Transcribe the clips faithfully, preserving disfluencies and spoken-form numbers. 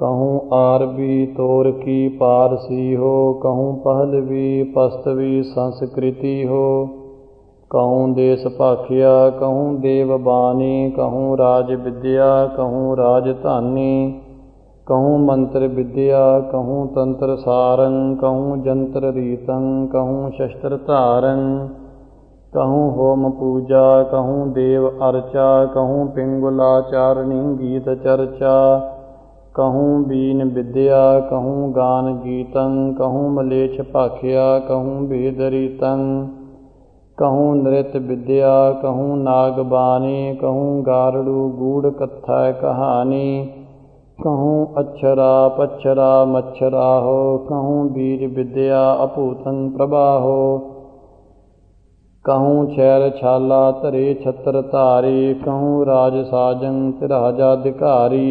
कहूँ आरबी तोरकी पारसी हो, कहूँ पहलवी पस्तवी संस्कृति हो। कहूँ देश भाखिया कहूँ देवबानी, कहूँ राज विद्या कहूँ राजधानी। कहूँ मंत्र विद्या कहूँ तंत्र सारंग, कहूँ जंत्र रीतं कहूँ शस्त्र तारंग। कहूँ होम पूजा कहूँ देव अर्चा, कहूँ पिंगुलाचारणी गीत चर्चा। कहूँ बीन विद्या कहूँ गान गीतं, कहूँ मलेच्छ भाखिया कहूँ वेद रीतं। कहूँ नृत्य विद्या कहूँ नागबानी, कहूँ गारड़ू गूढ़ कथा कहानी। कहूँ अक्षरा पक्षरा मच्छरा हो, कहूँ वीर विद्या अपूतं प्रबाहो। कहूँ छैल छाला धरे छत्र धारी, कहूँ राज साजं तिराजाधिकारी।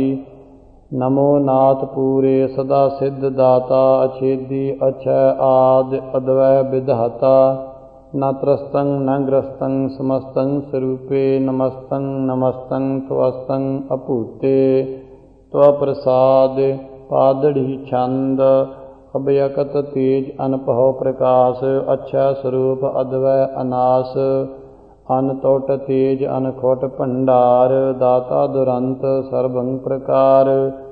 नमो नाथ पूरे सदा सिद्ध दाता, अछेदी अक्षय आदि अद्वै विधाता। न त्रस्तं न ग्रस्तं समस्तं स्वरूपे, नमस्तं नमस्तं त्वस्तं अपूते। त्वप्रसाद पादढ़ी छंद अभयकत तेज अनपहो प्रकाश। अक्षय स्वरूप अद्वै अनास, अनतोट तेज अनखोट भंडार। दाता दुरंत सर्वं प्रकार,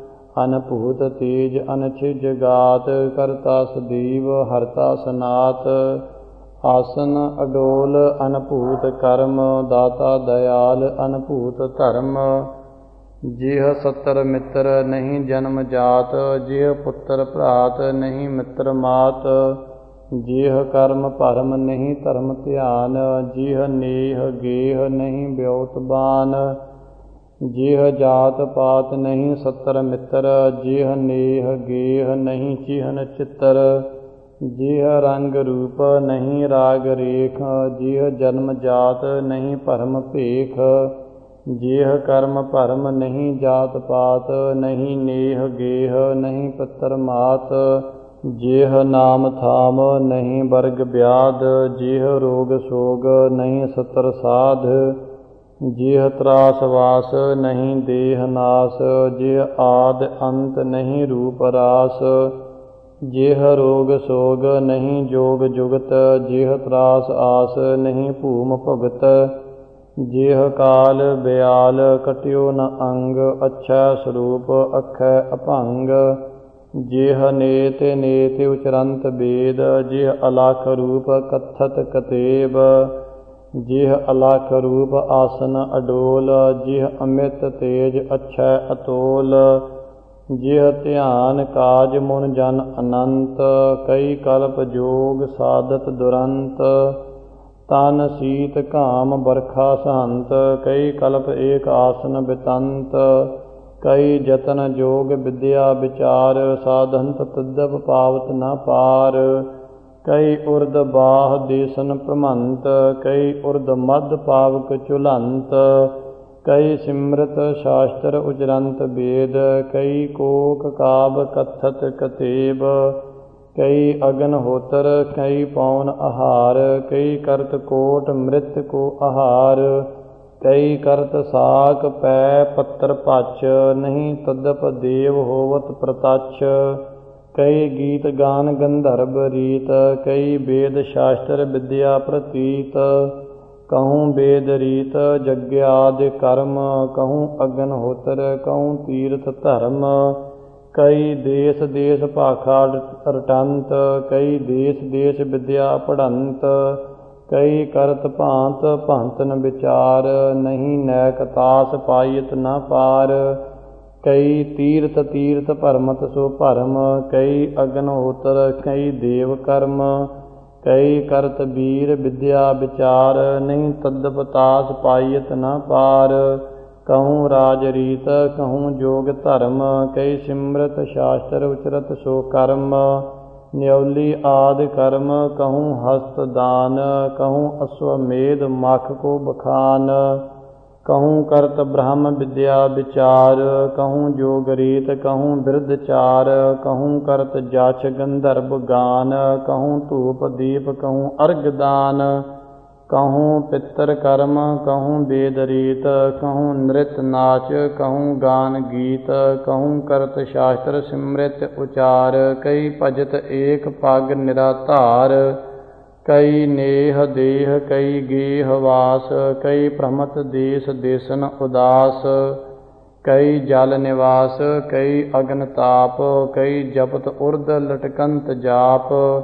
अनभूत तेज अनछिज गात। करता सदीव हरता सनात, आसन अडोल अनभूत कर्म। दाता दयाल अनभूत धर्म। जिह सत्तर मित्र नहीं जन्म जात, जिह पुत्र भ्रात नहीं मित्र मात। जिह कर्म भरम नहीं धर्म ध्यान, जिह नेह गेह नहीं ब्योत बान। जिह जात पात नहीं सत्तर मित्र, जिह नेह गेह नहीं चिहन चित्र। जिह रंग रूप नहीं राग रेख, जिह जन्म जात नहीं भरम भेख। जिह कर्म भरम नहीं जात पात, नहीं नेह गेह नहीं पितर मात। जिह नाम थाम नहीं वर्ग व्याध, जिह रोग सोग नहीं सतर साध। जिह त्रास वास नहीं देह नाश, जिह आद अंत नहीं रूप रास। जिह रोग सोग नहीं जोग जुगत, जिह त्रास आस नहीं भूम भुगत। जिह काल ब्याल कट्यो न अंग, अक्षय स्वरूप अक्षय अभंग। जिह नेत नेत उचरंत वेद, जिह अलख रूप कथत कतेब। जिह अलख रूप आसन अडोल, जिह अमित तेज अक्षय अतोल। जिह ध्यान काज मुन जन अनंत, कई कल्प जोग साधत दुरंत। तन शीत घाम बरखा सहंत, कई कल्प एक आसन बितंत। कई जतन जोग विद्या विचार, साधंत तद्दप पावत न पार। कई उर्द बाह देसन प्रमंत, कई उर्द मध पावक चुलंत। कई सिमृत शास्त्र उचरंत वेद, कई कोक काब कथत कतेब। कई अग्नहोतर कई पौन आहार, कई करत कोट मृत को आहार। कई करत साक पै पत्र पच, नहीं तदप देव होवत प्रतच्छ। कई गीत गान गंधर्व रीत, कई वेद शास्त्र विद्या प्रतीत। कहूँ वेद रीत यज्ञादि कर्म, कहूँ अग्नहोतर कहूँ तीर्थ धर्म। कई देश देश भाखा रटंत, कई देश देश विद्या पढ़ंत। कई करत भांत भंतन विचार, नहीं नैक तास पायत न पार। कई तीर्थ तीर्थ भरमत सो भरम, कई अग्नहोतर कई देव कर्म। कई करत वीर विद्या विचार, नहीं तद्दप तास पायत न पार। कहूँ राज रीत कहूँ जोग धर्म, कई सिमृत शास्त्र उचरत सो कर्म। न्यौली आदि कर्म कहूँ हस्त दान, कहूँ अश्वमेध मख को बखान। कहूँ करत ब्रह्म विद्या विचार, कहूँ जोग रीत कहूँ बिरधचार। कहूँ करत जाच गंधर्व गान, कहूँ धूप दीप कहूँ अर्घ दान। कहूँ पितर कर्म कहूँ वेद रीत, कहूँ नृत नाच कहूँ गान गीत, कहूँ करत शास्त्र सिमृत उचार, कई भजत एक पग निराधार, कई नेह देह कई गेह वास, कई भ्रमत देश देसन उदास, कई जल निवास कई अग्न ताप, कई जपत उर्द लटकंत जाप,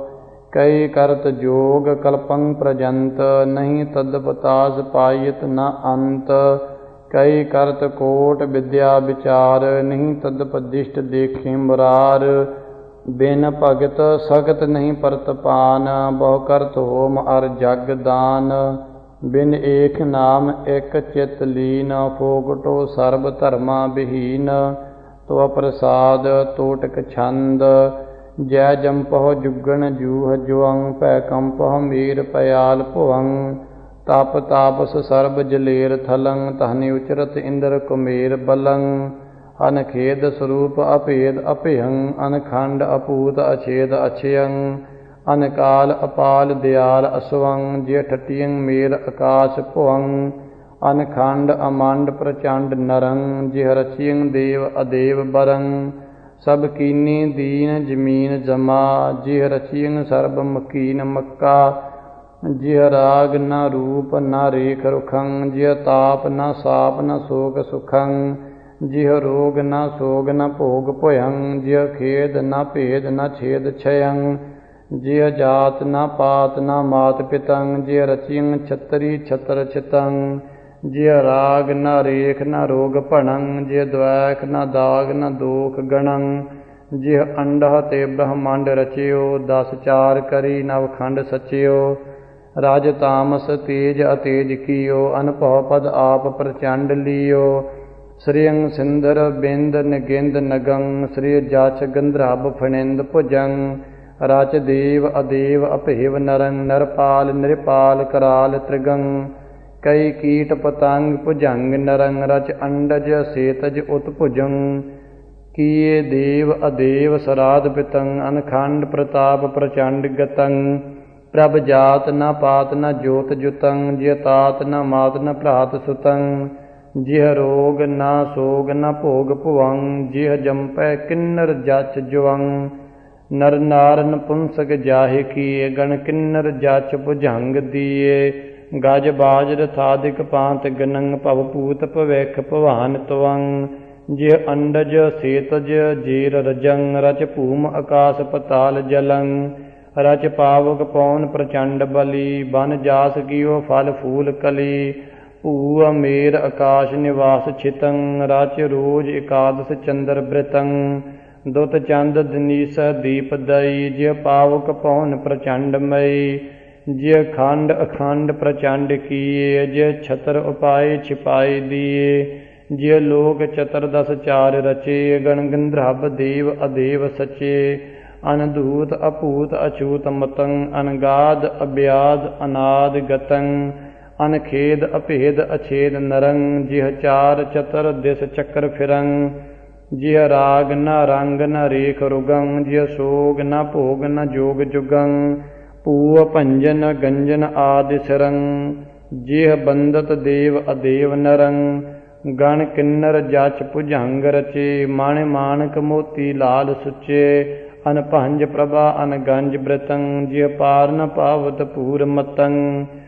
कई करत जोग कल्पं प्रजंत, नहीं तदपतास पायत न अंत, कई करत कोट विद्या विचार, नहीं तदपदिष्ट देखें मुरार, बिन भगत सगत नहीं परतपान, बहु करत होम अर जग दान, बिन एक नाम एक चित लीन, फोकटो सर्ब धर्मा विहीन, तो प्रसाद तोटक छंद, जय जंपह जुगन जूह जुअं, पै कंपह मीर पयाल भुअं, तप तापस सर्ब जलेर थलं, तहनि उचरत इंद्र कुमेर बलं, अनखेद स्वरूप अभेद अभयं, अनखंड अपूत अछेद अछयं, अनकाल अपाल दयाल असवं, जे ठटियं मेर आकाश भुवं, अनखंड अमंड प्रचंड नरं, जिह रचियं देव अदेव बरं, सब कीनी दीन जमीन जमा, जिह रचियं सर्ब मकीन मक्का, जिह राग न रूप न रेख रुखं, जिह ताप न साप न शोक सुखं, जिह रोग न सोग न भोग भुयं, जिह खेद न भेद न छेद क्षयं, जिह जात न पात न मात पितं, जिह रचियं छतरी छतर छितं, जिह राग न रेख न रोग भणं, जिह द्वैख न दाग न दोख गणं, जिह अंडह ते ब्रह्मांड रचियो, दस चार करी नवखंड सचियो, राज तामस तेज अतेज कियो, अनभव पद आप प्रचंड लियो, श्रियं सिंदर बिंद निगिंद नगं, श्रिय जाच गंधर्व फणिंद भुजं, रच देव अदेव अभेव नरं, नरपाल निरपाल कराल त्रिगं, कई कीट पतंग भुजंग नरं, रच अंडज सेतज उत्भुजं, किए देव अदेव सराध पितं, अनखंड प्रताप प्रचंड गतं, प्रभ जात न पात न ज्योत जुतं, जिह तात न मात न भ्रात सुतं, जिह रोग न सोग न भोग भुवं, जिह जंपै किन्नर जच जुवं, नर नार नपुंसक जाहि किए, गण किन्नर जच भुजंग दिए, गज बाज रथादिक पांत गनंग, भव पूत भविख भवान त्वं, जिह अंडज सेतज जेर रजं, रच भूम आकाश पताल जलं, रच पावक पौन प्रचंड बली, बन जास कियो फल फूल कली, भू अमेर आकाश निवास छितं, रच रोज एकादश चंद्र वृतं, दुत चंद दनीस दीप दई, जिह पावक पौन प्रचंड मई, जिह खंड अखंड प्रचंड किए, जिह छतर उपाय छिपाई दिए, जिह लोक चतुर्दश चार रचे, गण गंधर्व देव अदेव सचे, अनधूत अपूत अछूत मतं, अनगाध अव्याध अनाद गतं, अनखेद अभेद अछेद नरं, जिह चार चतर दिस चक्र फिरं, जिह राग न रंग न रेख रुगं, जिह सोग न भोग न जोग जुगं, भूअ भंजन गंजन आदि सिरं, जिह बंदत देव अदेव नरं, गण किन्नर जच भुजंग रचे, माण माणक मोती लाल सुचे, अनभंज प्रभा अनगंज वृतं, जिह पार न पावत पूर मतं,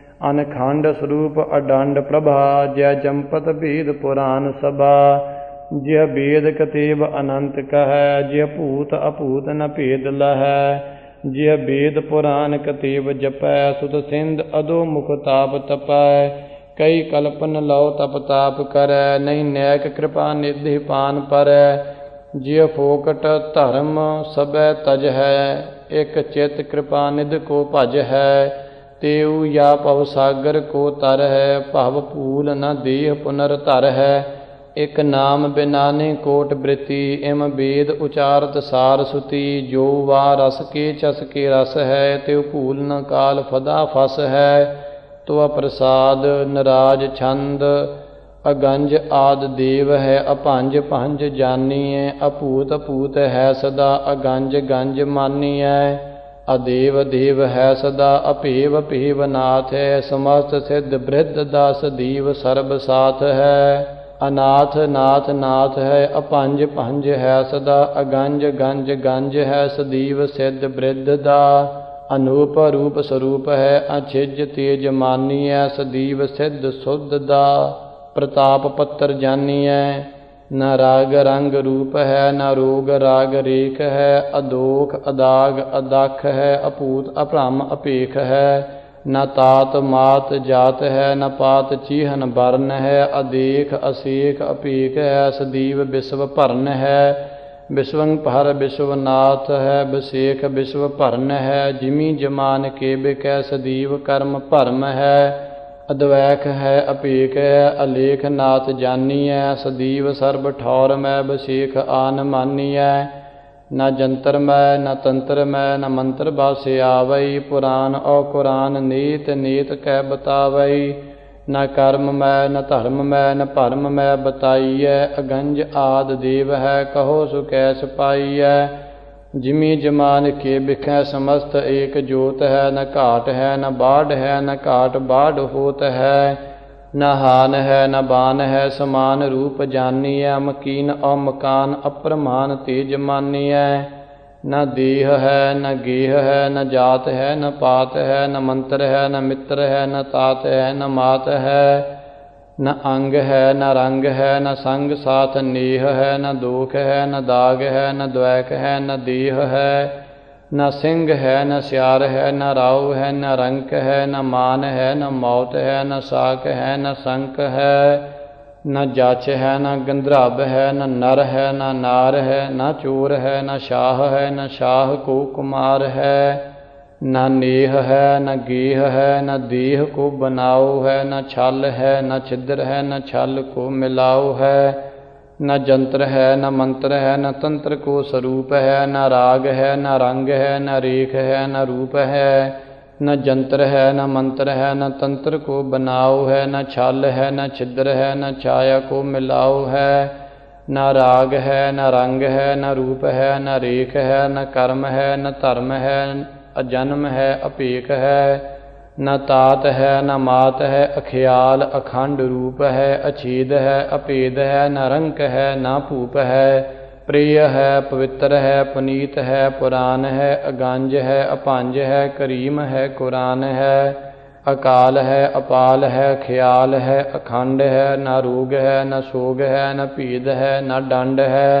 अनखंड स्वरूप अडंड प्रभा, जय जंपत भेद पुराण सभा, जिह वेद कतेब अनंत कहै, जिह भूत अभूत न भेद लहै, जिह वेद पुराण कतेब जपै, सुत सिंध अधो मुख ताप तपै, कई कल्पन लौ तप ताप करै, नहीं नैक कृपा निधि पान परै, जिह फोकट धर्म सबै तज है, एक चित कृपा निध को भज है, तेऊ या भव सागर को तर है, भव भूल न देह पुनर धर है, एक नाम बिनाने कोट बृति, इम वेद उचारत सार सुति, जो वा रस के चस के रस है, त्यो भूल न काल फदा फस है, तो प्रसाद नराज छंद, अगंज आद देव है, अपंज पंज जानिए, अपूत अपूत है सदा, अगंज गंज मानिए, अदेव देव है सदा अपेव पेव नाथ है। समस्त सिद्ध बृद्ध दास दीव सर्ब साथ है। अनाथ नाथ नाथ है अपंज पंज है सदा। अगंज गंज गंज है सदीव सिद्ध बृद्ध दा। अनूप रूप स्वरूप है अछिज तेज मानी है। सदीव सिद्ध शुद्ध दा। प्रताप पत्र जानी है। न राग रंग रूप है न रोग राग रेख है। अदोख अदाग अदख है अपूत अभ्रम अपेख है। न तात मात जात है न पात चीहन वर्ण है। अदेख असेख अपेख है सदीव विश्व भरन है। विश्वं पर विश्वनाथ है विशेख विश्व भरन है। जिमी जमान के बिकै सदीव कर्म भरम है। अद्वैख है अपेख है अलेख नाथ जानी है। सदीव सर्ब ठौर मैं विशेख आन मानी है। न जंतर मैं न तंत्र मैं न मंत्र बासे आवई। पुराण और कुरान नीत नीत कह बतावई। न कर्म मैं न धर्म मैं न भरम मैं बताई है। अगंज आद देव है कहो सु कैस पाई है। जिमी जमान के बिखै समस्त एक जोत है। न घाट है न बाढ़ है न घाट बाढ़ होत है। न हान है न बान है समान रूप जानी है। मकीन और मकान अप्रमाण तेज मानी है। न देह है न गेह है न जात है न पात है। न मंत्र है न मित्र है न तात है न मात है। न अंग है न रंग है न संग साथ नेह है। न दोख है न दाग है न द्वैक है न देह है। न सिंह है न स्यार है न राव है न रंक है। न मान है न मौत है न साक है न संक है। न जाच है न गंधर्व है न नर है न नार है। न चोर है न शाह है न शाह को कुमार है। न नेह है न गेह है न देह को बनाओ है। न छल है न छिद्र है न छल को मिलाओ है। न जंत्र है न मंत्र है न तंत्र को स्वरूप है। न राग है न रंग है न रेख है न रूप है। न जंत्र है न मंत्र है न तंत्र को बनाओ है। न छल है न छिद्र है न छाया को मिलाओ है। न राग है न रंग है न रूप है न रेख है न कर्म है न धर्म है। अजन्म है अपेख है। न तात है न मात है अख्याल अखंड रूप है। अछेद है अपेद है न रंक है न भूप है। प्रिय है पवित्र है पुनीत है पुराण है। अगंज है अपंज है करीम है कुरान है। अकाल है अपाल है ख्याल है अखंड है। न रोग है न सोग है न पीद है न दंड है।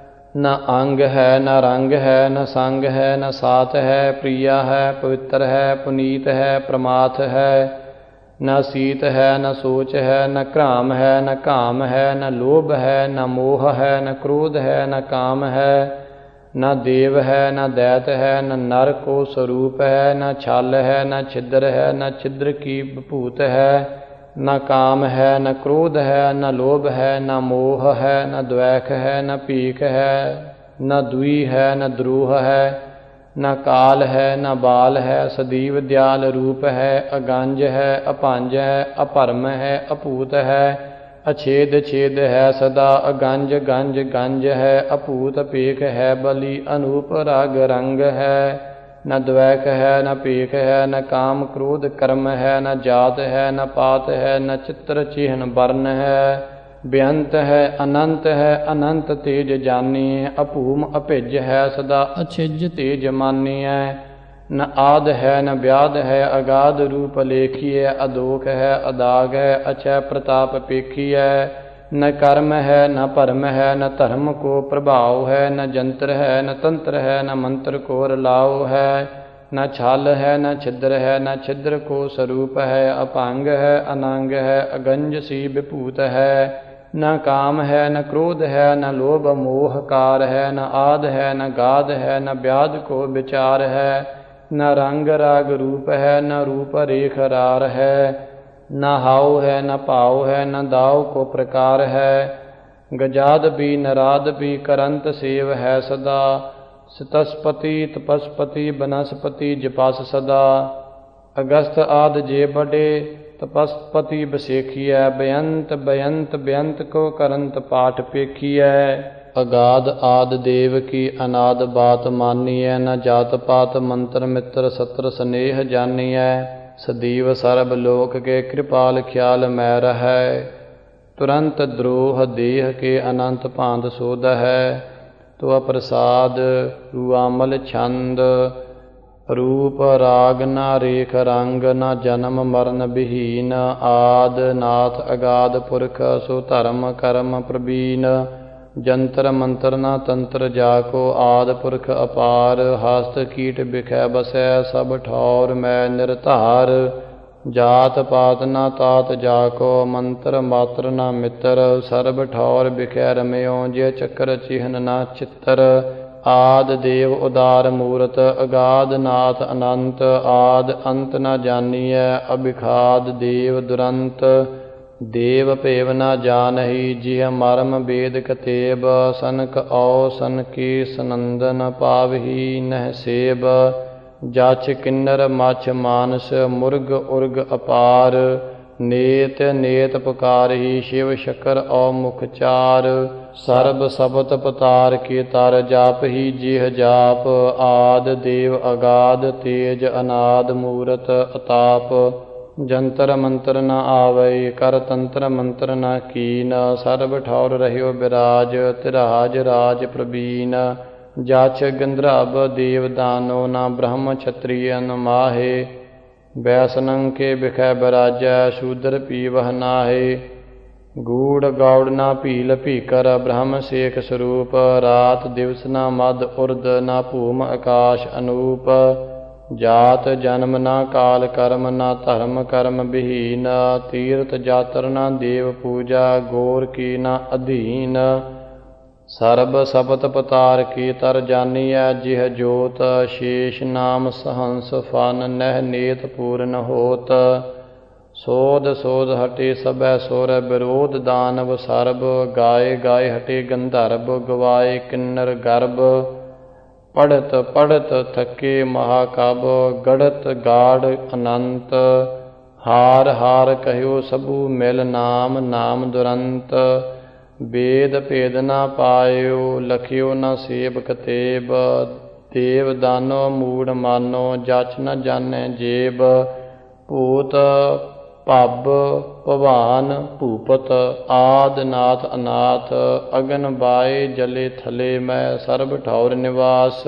न अंग है न रंग है न संग है न साथ है। प्रिया है पवित्र है पुनीत है प्रमाथ है। न शीत है न सोच है न क्राम है न काम है। न लोभ है न मोह है न क्रोध है न काम है। न देव है न दैत है न नर को स्वरूप है। न छल है न छिद्र है न छिद्र की भूत है। न काम है न क्रोध है न लोभ है न मोह है। न द्वैख है न पीख है न दुई है न द्रोह है। न काल है न बाल है सदीव दयाल रूप है। अगंज है अपंज है अपरम है अपूत है। अछेद छेद है सदा अगंज गंज गंज है। अपूत अपेख है बलि अनूप राग रंग है। न द्वैक है न पेख है न काम क्रोध कर्म है। न जात है न पात है न चित्र चिन्ह वर्ण है। बेअंत है अनंत है अनंत तेज जानी है। अपूम अभिज है सदा अछिज तेज मानी है। न आद है न व्याध है अगाध रूप लेखी है। अदोख है अदाग है अक्षय प्रताप पेखी है। न कर्म है न भरम है न धर्म को प्रभाव है। न जंत्र है न तंत्र है न मंत्र को रलाओ है। न छल है न छिद्र है न छिद्र को स्वरूप है। अपांग है अनांग है अगंज सी विभूत है। न काम है न क्रोध है न लोभ मोह कार है। न आद है न गाद है न व्याध को विचार है। न रंग राग रूप है न रूप रेख रार है। न हाव है न पाव है न दाव को प्रकार है। गजाद भी नराद भी करंत सेव है सदा। सतस्पति तपस्पति बनस्पति जपस सदा। अगस्त आद जे बड़े तपस्पति बसेखी है। बेअंत बेअंत बेअंत को करंत पाठ पेखी है। अगाध आद देव की अनाद बात मानिए। न जात पात मंत्र मित्र सत्र स्नेह जानिए। सदीव सर्ब लोक के कृपाल ख्याल मैं रहै। तुरंत द्रोह देह के अनंत भांत सोध है। तो प्रसाद रुआमल छंद रूप राग न रेख रंग न जन्म मरण विहीन। आद नाथ अगाध पुरख सो धर्म कर्म प्रवीण। जंतर मंत्र न तंत्र जाको आद पुरख अपार। हस्त कीट बिखै बसै सब ठौर मैं निर्धार। जात पात न तात जाको मंत्र मात्र न मित्र। सर्ब ठौर बिखै रमयो जे चक्र चिन्ह न चित्र। आद देव उदार मूरत अगाध नाथ अनंत। आद अंत न जानिए अबिखाद देव दुरंत। देव पेव न जानहि जिह मर्म वेद कतेब। सनक औ सन के सनंदन पावहि नह सेब। जाछ किन्नर मछ मानस मुर्ग उर्ग अपार। नेत नेत पुकारहि शिव शकर औ मुख चार। सर्ब सबत पतार के तर जापहि जिह जाप। आद देव अगाध तेज अनाद मूरत अताप। जंतर मंत्र न आवै कर तंत्र मंत्र न कीन। सर्ब ठौर रह्यो बिराज तिराज राज प्रवीण। जाछ गंधर्व देव दानो न ब्रह्म क्षत्रिय न माहे। वैष्णव के बिखै बराजै शूद्र पीवह नाहे। गूढ़ गौड़ न भील भीकर ब्रह्म शेख स्वरूप। रात दिवस न मद उर्द न भूम आकाश अनूप। जात जन्म न काल कर्म न धर्म कर्म विहीन। तीर्थ जातर न देव पूजा गोर की न अधीन। सर्ब सपत पतार की तर जानिए जिह जोत। शेष नाम सहंस फन नह नेत पूर्ण होत। सोध सोध हटे सबै सोर विरोध दानव सर्ब। गाय गाय हटे गंधर्व गवाए किन्नर गर्भ। पढ़त पढ़त थके महाकब गढ़त गाढ़ अनंत। हार हार कहो सबू मिल नाम नाम दुरंत। वेद भेद न पायो लखियो न सेब कतेब। देव दानो मूढ़ मानो जाच न जाने जेब। भूत पब भवान भूपत आद नाथ अनाथ। अगन बाय जले थले मैं सर्ब ठौर निवास।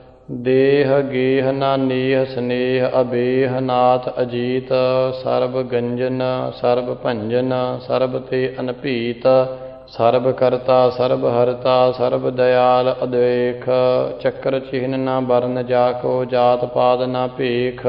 देह गेह न नेह स्नेह अबेह नाथ अजीत। सर्ब गंजन सर्ब भंजन सर्ब ते अनभीत। सर्ब करता सर्ब हरता सर्ब दयाल अद्वेख। चक्र चिन्ह न वर्ण जाको जात पात न भेख।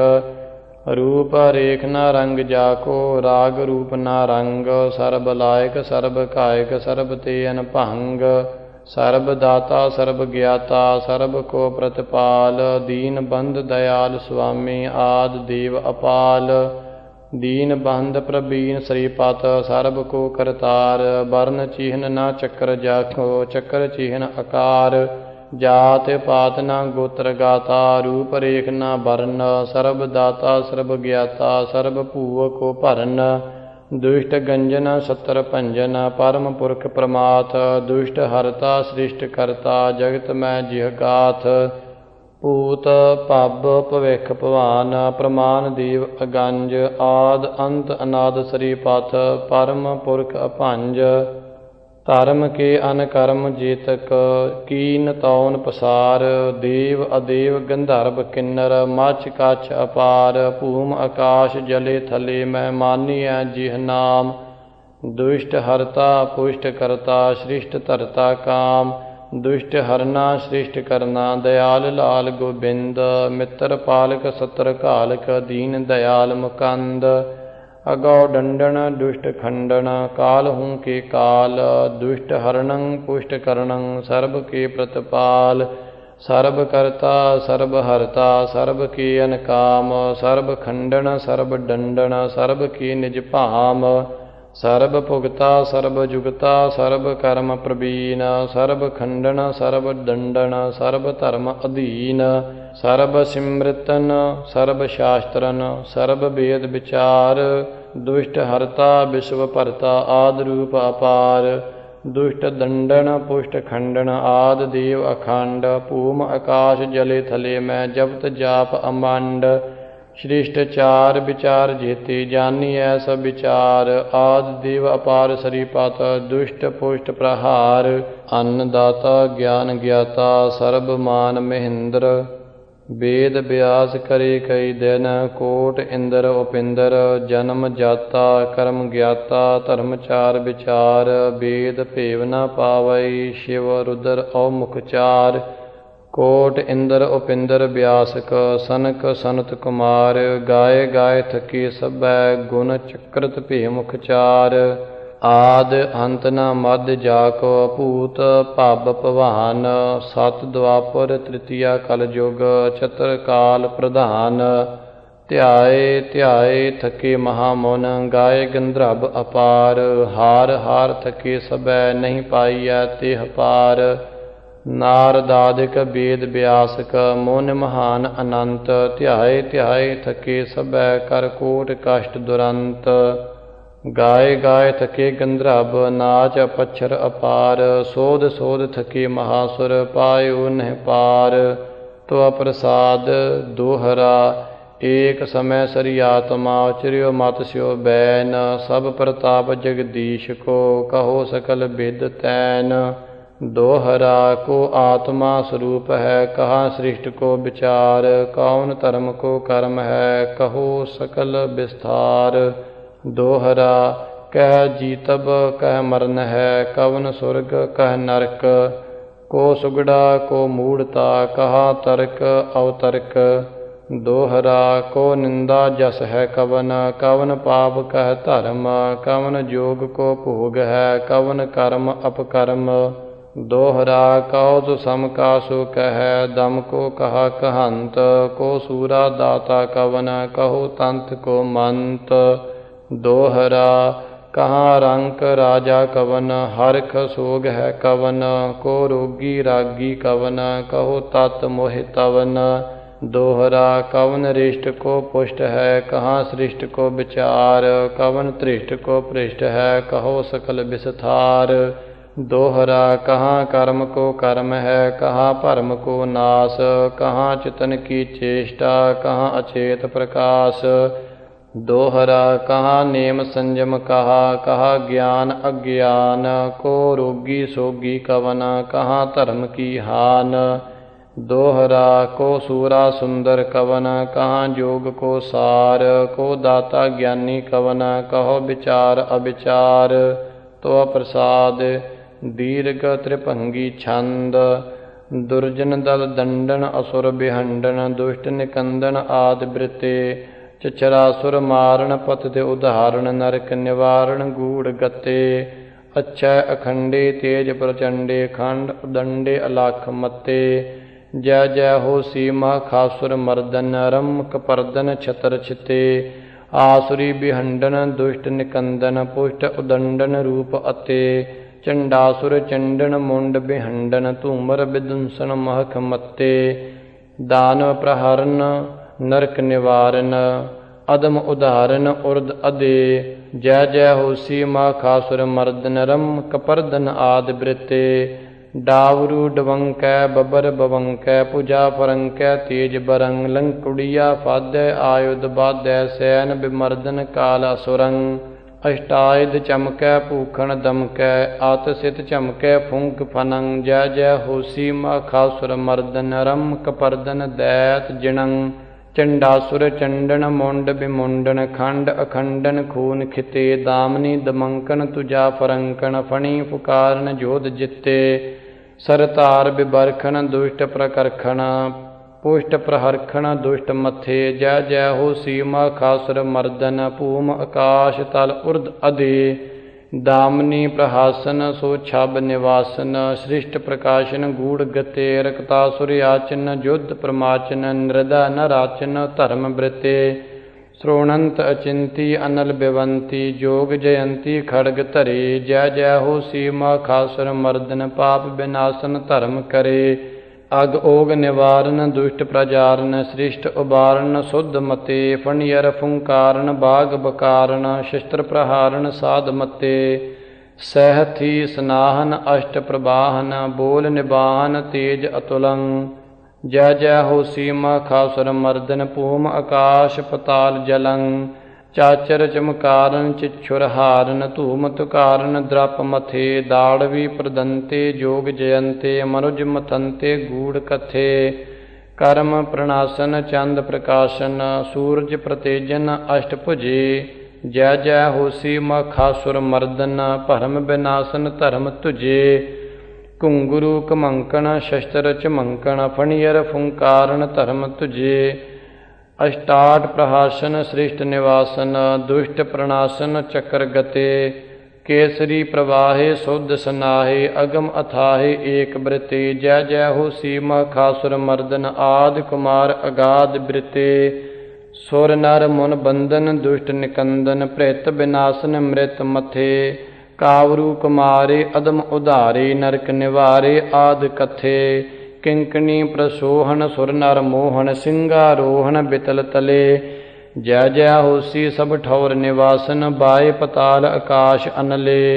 रूप रेख न रंग जाको राग रूप न रंग। सर्ब लायक सर्ब कायक सर्ब ते अनभंग। सर्ब दाता सर्ब ज्ञाता सर्ब को प्रतिपाल। दीन बंध दयाल स्वामी आद देव अपाल। दीन बंध प्रवीण श्रीपत सर्ब को करतार। वर्ण चिन्ह न चक्र जाखो चक्र चिन्ह आकार। जात पात न गोत्र गाता रूप रेख न वर्ण। सर्ब दाता सर्ब ज्ञाता सर्ब भूव को भरन। दुष्ट गंजन सत्र भंजन परम पुरख प्रमाथ। दुष्ट हरता सृष्ट करता जगत में जिह गाथ। भूत पब भविख भवान प्रमाण देव अगंज। आद अंत अनाद श्रीपथ परम पुरख अभंज। धर्म के अनकर्म जेतक कीन तौन पसार। देव अदेव गंधर्व किन्नर मछ कछ अपार। भूम आकाश जले थले मैं मानिए जिह नाम। दुष्ट हरता पुष्ट करता सृष्ट धरता काम। दुष्ट हरना सृष्ट करना दयाल लाल गोबिंद। मित्र पालक सत्र कालक दीन दयाल मुकंद। अगौ दंडन दुष्ट खंडन काल हूँ के काल। दुष्ट हरणं पुष्ट करणं सर्ब के प्रतिपाल। सर्ब करता सर्ब हरता सर्ब के अनकाम। सर्ब खंडन सर्ब दंडन सर्ब के निज भाम। सर्ब भुगता सर्ब जुगता सर्ब कर्म प्रवीण। सर्ब खंडन सर्ब दंडन सर्ब धर्म अधीन। सर्ब सिमृतन सर्ब शास्त्रन सर्ब वेद विचार। दुष्ट हरता विश्व भरता आद रूप अपार। दुष्ट दंडन पुष्ट खंडन आदि देव अखंड भूम आकाश जले थले मैं जपत जाप अमंड श्रेष्ठ चार विचार जेते जानी ऐसा विचार आदि देव अपार सरीपत दुष्ट पुष्ट प्रहार अन्नदाता ज्ञान ज्ञाता सर्व मान महेंद्र वेद व्यास करे कई दिन कोट इंद्र उपिंद्र जन्म जाता कर्म ज्ञाता धर्म चार विचार वेद भेव न पावई शिव रुद्र औमुख चार कोट इंद्र उपिंद्र व्यासक सनक सनत कुमार गाय गाय थके सबै गुण चक्रत भेमुख चार आद अंत न मध्य जाको भूत भव भवान सत द्वापर तृतीया कल युग चतर काल प्रधान ध्याए ध्याए थके महामुन गाय गंधर्व अपार हार हार थके सबै नहीं पाइया तेह पार नारदादिक वेद व्यासक मुन महान अनंत ध्याए ध्याए थके सबै कर कोट कष्ट दुरंत गाय गाय थके गंधर्व नाच पच्छर अपार सोध सोध थके महासुर पायो नह पार तो प्रसाद दोहरा एक समय सरी आत्मा उचर्यो मत स्यो बैन सब प्रताप जगदीश को कहो सकल विद तैन दोहरा को आत्मा स्वरूप है कहाँ सृष्टि को विचार कौन धर्म को कर्म है कहो सकल विस्तार दोहरा कह जीतब कह मरण है कवन स्वर्ग कह नरक को सुगड़ा को मूढ़ता कहा तर्क अवतर्क दोहरा को निंदा जस है कवन कवन पाप कह धर्म कवन जोग को भोग है कवन कर्म अपकर्म दोहरा कहो तो सम का सो कह दम को कहा कहंत को सूरा दाता कवन कहो तंत को मंत दोहरा कहाँ रंक राजा कवन हरख सोग है कवन को रोगी रागी कवन कहो तत् मोहि तवन दोहरा कवन रिष्ट को पुष्ट है कहाँ सृष्ट को विचार कवन त्रिष्ट को पृष्ठ है कहो सकल विस्तार दोहरा कहाँ कर्म को कर्म है कहाँ भरम को नाश कहाँ चितन की चेष्टा कहाँ अचेत प्रकाश दोहरा कहाँ नेम संयम कहा कहा ज्ञान अज्ञान को रोगी सोगी कवन कहाँ धर्म की हान दोहरा को सूरा सुंदर कवन कहाँ जोग को सार को दाता ज्ञानी कवन कहो विचार अविचार तो प्रसाद दीर्घ त्रिभंगी छंद दुर्जन दल दंडन असुर बिहंडन दुष्ट निकंदन आदि वृत्ते चचरासुर मारण पत दे उदाहरण नरक निवारण गूढ़ गते अक्षय अखंडे तेज प्रचंडे खंड उदंडे अलाख मते जय जय हो सीमा खासुर मर्दन रम कपर्दन छतर छिते आसुरी बिहंडन दुष्ट निकंदन पुष्ट उदंडन रूप अते चंडासुर चंडन मुंड बिहंडन धूमर विदुंसन महक मत्ते दानव प्रहरण नरक निवारण अदम उदाहरण उर्द अदे जय जय हो सीमा खासुर मर्दन रम कपर्दन आदि वृत्ते डावरू डवंकै बबर बवंकै पूजा फरंकै तेज बरंग लंकुड़िया फाद्य आयुध बाद्य सैन बिमर्दन काल असुरंग अष्टायुध चमकै भूखण दमकै आत सित चमकै फुंक फनंग जय जय हो सीमा खासुर मर्दन रम कपर्दन दैत जिणंग चंडासुर चंडन मुंड विमुंडन खंड अखंडन खून खिते दामनी दमंकन तुजा फरंकन फणी फुकारन जोध जिते सरतार बिबरखन दुष्ट प्रकरखन पुष्ट प्रहरखन दुष्ट मथे जय जय हो सीमा खासुर मर्दन भूम आकाश तल उर्द अधे दामनी प्रहासन सो छब निवासन सृष्ट प्रकाशन गूढ़ गते रक्तासुर याचन युद्ध प्रमाचन नृदा न राचन धर्म वृते श्रोणंत अचिंती अनल बिवंती जोग जयंती खड़ग धरे जय जय हो सीमा खासुर मर्दन पाप विनाशन धर्म करे अग ओग निवारण दुष्ट प्रजारण सृष्ट उबारण शुद्ध मते फणियर फुंकारन बाग बकारण शस्त्र प्रहारण साध मते ਸਹਿਥੀ ਸਨਾਹਨ ਅਸ਼ਟ ਪ੍ਰਵਾਹਨ ਬੋਲ ਨਿਬਾਨ ਤੇਜ ਅਤੁਲੰ ਜੈ ਜੈ ਹੋ ਸੀਮਾ ਖਾਸੁਰ ਮਰਦਨ ਭੂਮ ਆਕਾਸ਼ ਪਤਾਲ ਜਲੰ ਚਾਚਰ ਚਮਕਾਰਨ ਚਿਛੁਰ ਹਾਰਨ ਧੂਮ ਤੁਕਾਰਨ ਦ੍ਰਪ ਮਥੇ ਦਾੜਵੀ ਪ੍ਰਦੰਤੇ ਜੋਗ ਜਯੰਤੇ ਮਨੁਜ ਮਤੰਤੇ ਗੂੜ ਕਥੇ ਕਰਮ ਪ੍ਰਣਾਸਨ ਚੰਦ ਪ੍ਰਕਾਸ਼ਨ ਸੂਰਜ ਪ੍ਰਤੇਜਨ ਅਸ਼ਟ ਭੁਜੇ ਜੈ ਜੈ ਹੋਸੀ ਮਖਾਸੁਰ ਮਰਦਨ ਭਰਮ ਬਿਨਾਸਨ ਧਰਮ ਤੁਜੇ ਘੁੰਗਰੂ ਕਮੰਕਣ ਸ਼ਸਤਰ ਚਮੰਕਣ ਫਣੀਅਰ ਫੁੰਕਾਰਨ ਧਰਮ ਤੁਜੇ ਅਸ਼ਟਾਟ ਪ੍ਰਹਾਸਨ ਸ੍ਰਿਸ਼ਟ ਨਿਵਾਸਨ ਦੁਸ਼ਟ ਪ੍ਰਣਾਸਨ ਚੱਕਰ ਗਤੇ ਕੇਸਰੀ ਪ੍ਰਵਾਹੇ ਸੁਧ ਸਨਾਹੇ ਅਗਮ ਅਥਾਹੇ ਏਕ ਬ੍ਰਿਤੇ ਜੈ ਜੈ ਹੋ ਸੀਮਾ ਖਾਸੁਰ ਮਰਦਨ ਆਦਿ ਕੁਮਾਰ ਅਗਾਧ ਬ੍ਰਿਤੇ ਸੁਰ ਨਰ ਮੁਨ ਬੰਧਨ ਦੁਸ਼ਟ ਨਿਕੰਦਨ ਭ੍ਰਿਤ ਬਿਨਾਸਨ ਮ੍ਰਿਤ ਮਥੇ ਕਾਵਰੂ ਕੁਮਾਰੇ ਅਦਮ ਉਧਾਰੇ ਨਰਕ ਨਿਵਾਰੇ ਆਦਿ ਕਥੇ ਕਿੰਕਣੀ ਪ੍ਰਸੋਹਨ ਸੁਰ ਨਰ ਮੋਹਨ ਸਿੰਘਾਰੋਹਣ ਬਿਤਲ ਤਲੇ ਜੈ ਜੈ ਹੋਸੀ ਸਭ ਠੌਰ ਨਿਵਾਸਨ ਬਾਏ ਪਤਾਲ ਆਕਾਸ਼ ਅਨਲੇ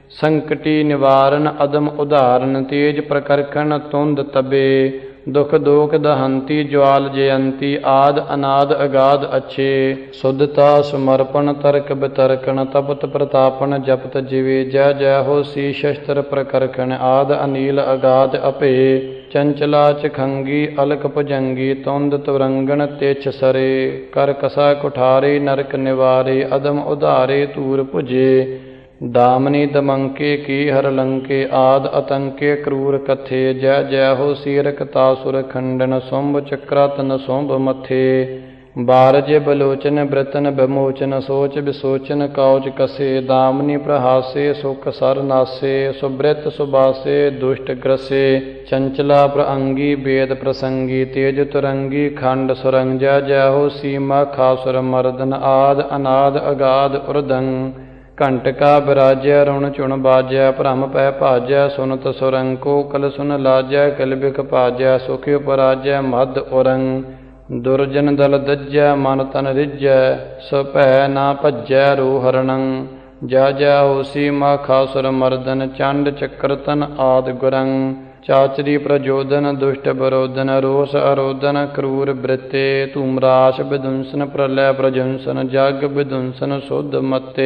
ਸੰਕਟੀ ਨਿਵਾਰਨ ਅਦਮ ਉਧਾਰਨ ਤੇਜ ਪ੍ਰਕਰਖਣ ਤੁੰਦ ਤਬੇ ਦੁਖ ਦੋਖ ਦਹੰਤੀ ਜਵਾਲ ਜਯੰਤੀ ਆਦ ਅਨਾਦ ਅਗਾਧ ਅੱਛੇ ਸੁਧਤਾ ਸਮਰਪਣ ਤਰਕ ਬਿਤਰਕਣ ਤਪਤ ਪ੍ਰਤਾਪਨ ਜਪਤ ਜਿਵੇ ਜੈ ਜੈ ਹੋਸੀ ਸ਼ਸਤਰ ਪ੍ਰਕਰਖਣ ਆਦ ਅਨੀਲ ਅਗਾਧ ਅਪੇ ਚੰਚਲਾ ਚਖੰਗੀ ਅਲਕ ਭੁਜੰਗੀ ਤੁੰਦ ਤੁਰੰਗਣ ਤਿਛ ਸਰੇ ਕਰ ਕਸਾ ਕੁਠਾਰੇ ਨਰਕ ਨਿਵਾਰੇ ਅਦਮ ਉਧਾਰੇ ਧੂਰ ਭੁਜੇ ਦਾਮਨੀ ਦਮੰਕੇ ਕੀ ਹਰ ਲੰਕੇ ਆਦ ਅਤੰਕੇ ਕਰੂਰ ਕਥੇ ਜੈ ਜੈ ਹੋ ਸੀਰਕ ਤਾਸੁਰ ਖੰਡਨ ਸੁੰਭ ਚਕਰਾਤਨ ਸੁੰਭ ਮਥੇ ਬਾਰਜ ਬਲੋਚਨ ਬ੍ਰਤਨ ਬਿਮੋਚਨ ਸੋਚ ਬਿਸੋਚਨ ਕੌਚ ਕਸੇ ਦਾਮਨੀ ਪ੍ਰਹਾਸੇ ਸੁਖ ਸਰ ਨਾਸੇ ਸੁਬ੍ਰਿਤ ਸੁਬਾਸੇ ਦੁਸ਼ਟ ਗ੍ਰਸੇ ਚੰਚਲਾ ਪ੍ਰਅੰਗੀ ਵੇਦ ਪ੍ਰਸੰਗੀ ਤੇਜ ਤੁਰੰਗੀ ਖੰਡ ਸੁਰੰਗ ਜੈ ਜੈ ਹੋ ਸੀਮਾ ਖਾਸੁਰ ਮਰਦਨ ਆਦ ਅਨਾਦ ਅਗਾਧ ਉਰਦੰ ਘੰਟਕਾ ਬਿਰਾਜੈ ਰੁਣ ਚੁਣ ਬਾਜੈ ਭ੍ਰਮ ਪੈ ਭਾਜੈ ਸੁਨਤ ਸੁਰੰਗ ਕੋਕਲ ਸੁਨ ਲਾਜੈ ਕਲਬਿਕ ਭਾਜੈ ਸੁਖ ਉਪਰਾਜੈ ਮਦ ਉਰੰਗ ਦੁਰਜਨ ਦਲ ਦੱਜੈ ਮਨ ਤਨ ਰਿਜੈ ਸੋ ਭੈ ਨਾ ਭੱਜੈ ਰੋਹਰਣੰ ਜੈ ਜੈ ਹੋਸੀ ਮਖਾਸੁਰ ਮਰਦਨ ਚੰਡ ਚੱਕਰਤਨ ਆਦ ਗੁਰੰ ਚਾਚਰੀ ਪ੍ਰਜੋਦਨ ਦੁਸ਼ਟ ਵਿਰੋਧਨ ਰੋਸ ਅਰੋਧਨ ਕਰੂਰ ਬ੍ਰਿਤੇ ਧੂਮਰਾਸ਼ ਵਿਦੁੰਸਨ ਪ੍ਰਲੈ ਪ੍ਰਜੰਸਨ ਜਗ ਵਿਦੁੰਸਨ ਸੁਧ ਮਤੇ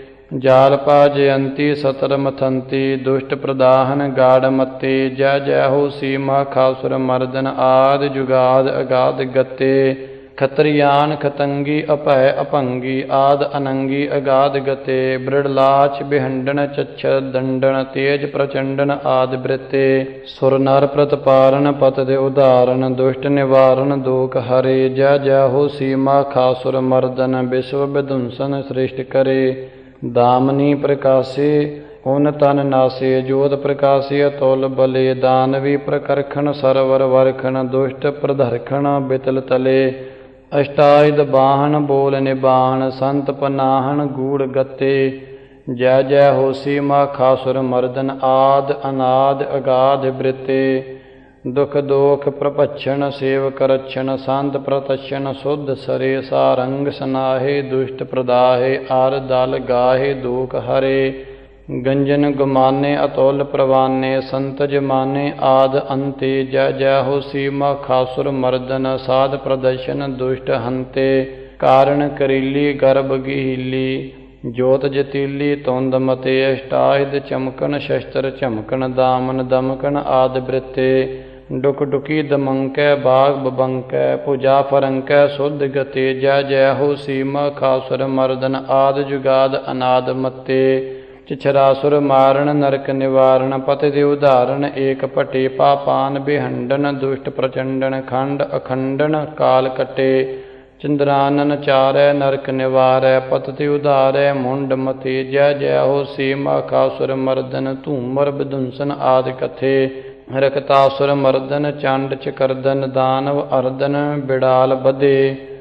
ਜਾਲ ਪਾ ਜਯੰਤੀ ਸਤਰ ਮਥੰਤੀ ਦੁਸ਼ਟ ਪ੍ਰਦਾਹਨ ਗਾੜ ਮਤੇ ਜੈ ਜੈ ਹੋ ਸੀਮਾ ਖਾਸੁਰ ਮਰਦਨ ਆਦ ਜੁਗਾਦ ਅਗਾਧ ਗਤੇ ਖਤਰੀਆਨ ਖਤੰਗੀ ਅਭੈ ਅਭੰਗੀ ਆਦ ਅਨੰਗੀ ਅਗਾਧ ਗਤੇ ਬ੍ਰਿੜਲਾਚ ਬਿਹੰਡਨ ਚੱਛ ਦੰਡਨ ਤੇਜ ਪ੍ਰਚੰਡਨ ਆਦ ਬ੍ਰਿਤੇ ਸੁਰ ਨਰ ਪ੍ਰਤਪਾਰਨ ਪਤ ਦੇ ਉਦਾਹਰਨ ਦੁਸ਼ਟ ਨਿਵਾਰਨ ਦੋਖ ਹਰੇ ਜੈ ਜੈ ਹੋ ਸੀਮਾ ਖਾਸੁਰ ਮਰਦਨ ਵਿਸ਼ਵ ਵਿਦੁੰਸਨ ਸ੍ਰਿਸ਼ਟ ਕਰੇ ਦਾਮਨੀ ਪ੍ਰਕਾਸੇ ਉਨ ਤਨ ਨਾਸੇ ਜੋਤ ਪ੍ਰਕਾਸੇ ਅਤੁਲ ਬਲੇ ਦਾਨਵੀ ਪ੍ਰਕਰਖਣ ਸਰਵਰ ਵਰਖਣ ਦੁਸ਼ਟ ਪ੍ਰਧਰਖਣ ਬਿਤਲ ਤਲੇ ਅਸ਼ਟਾਇਦ ਬਾਹਨ ਬੋਲ ਨਿਬਾਹਨ ਸੰਤ ਪਨਾਹਨ ਗੂੜ ਗਤੇ ਜੈ ਜੈ ਹੋਸੀ ਮਖਾਸੁਰ ਮਰਦਨ ਆਦ ਅਨਾਦ ਅਗਾਧ ਬ੍ਰਿਤੇ ਦੁਖ ਦੋਖ ਪ੍ਰਪਛਣ ਸੇਵਕ ਰਛਣ ਸੰਤ ਪ੍ਰਤਛਣ ਸੁਧ ਸਰੇ ਸਾਰੰਗ ਸਨਾਹੇ ਦੁਸ਼ਟ ਪ੍ਰਦਾਹੇ ਅਰ ਦਲ ਗਾਹੇ ਦੋਖ ਹਰੇ ਗੰਜਨ ਗੁਮਾਨੇ ਅਤੁਲ ਪ੍ਰਵਾਨੇ ਸੰਤ ਜਮਾਨੇ ਆਦ ਅੰਤੇ ਜੈ ਜੈ ਹੋਸੀ ਮਖਾਸੁਰ ਮਰਦਨ ਸਾਧ ਪ੍ਰਦਸ਼ਨ ਦੁਸ਼ਟ ਹੰਤੇ ਕਾਰਣ ਕਰੀਲੀ ਗਰਭ ਗਹੀਲੀ ਜੋਤ ਜਤੀਲੀ ਤੁੰਦ ਮਤੇ ਅਸ਼ਟਾਹਿਦ ਚਮਕਣ ਸ਼ਸਤਰ ਝਮਕਣ ਦਾਮਨ ਦਮਕਣ ਆਦ ਬ੍ਰਿਤੇ ਡੁਕ ਡੁਕੀ ਦਮੰਕੈ ਬਾਗ ਬਬੰਕੈ ਪੂਜਾ ਫਰੰਕੈ ਸੁਧ ਗਤੇ ਜੈ ਜੈ ਹੋ ਸੀਮਾ ਖਾਸੁਰ ਮਰਦਨ ਆਦ ਜੁਗਾਦ ਅਨਾਦ ਮਤੇ ਚਿਛਰਾਸੁਰ ਮਾਰਨ ਨਰਕ ਨਿਵਾਰਨ ਪਤਿ ਦੇ ਉਦਾਹਰਨ ਏਕ ਭਟੇ ਪਾਪਾਨ ਬਿਹੰਡਨ ਦੁਸ਼ਟ ਪ੍ਰਚੰਡਨ ਖੰਡ ਅਖੰਡਨ ਕਾਲ ਕਟੇ ਚੰਦਰਾਨਨ ਚਾਰੈ ਨਰਕ ਨਿਵਾਰੈ ਪਤ ਤੇ ਉਧਾਰੈ ਮੁੰਡ ਮਤੇ ਜੈ ਜੈ ਹੋ ਸੀਮਾ ਖਾਸੁਰ ਮਰਦਨ ਧੂਮਰ ਵਿਦੁੰਸਨ ਆਦ ਕਥੇ ਰਕਤਾਸੁਰ ਮਰਦਨ ਚੰਡ ਚਕਰਦਨ ਦਾਨਵ ਅਰਦਨ ਬਿੜਾਲ ਬਧੇ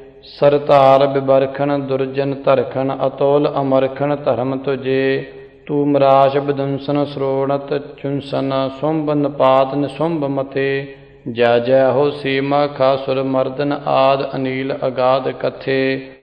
ਸਰਤਾਰ ਬਿਬਰਖਣ ਦੁਰਜਨ ਧਰਖਣ ਅਤੁਲ ਅਮਰਖਣ ਧਰਮ ਤੁਜੇ ਧੂਮਰਾਸ਼ ਵਿਦੁੰਸਨ ਸਰੋਣਤ ਚੁੰਸਨ ਸੁੰਭ ਨਪਾਤ ਨਿਸੁੰਭ ਮਤੇ ਜੈ ਜੈ ਹੋ ਸੀਮਾ ਖਾਸੁਰ ਮਰਦਨ ਆਦ ਅਨੀਲ ਅਗਾਧ ਕਥੇ